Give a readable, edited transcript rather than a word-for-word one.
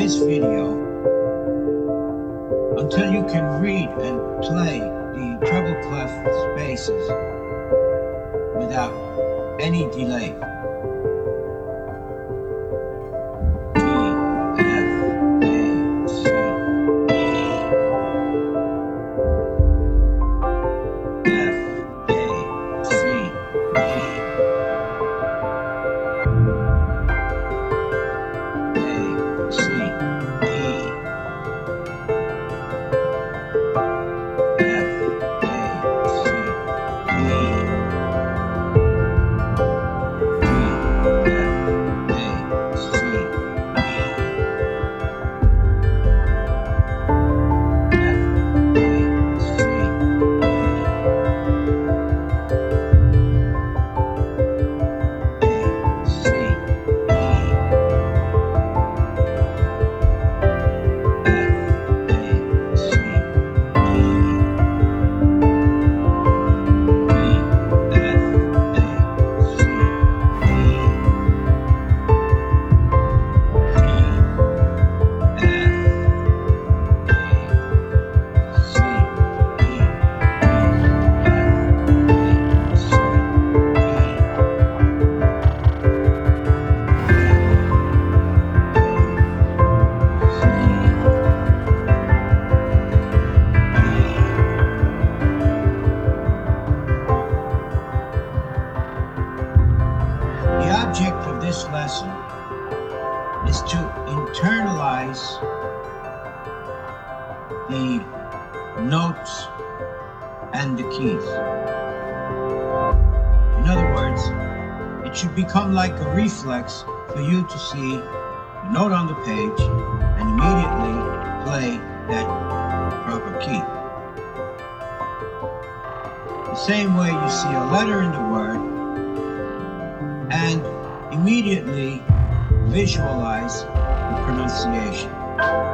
this video until you can read and play the treble clef spaces without any delay. The object of this lesson is to internalize the notes and the keys. In other words, it should become like a reflex for you to see the note on the page and immediately play that proper key. The same way you see a letter in the word and immediately visualize the pronunciation.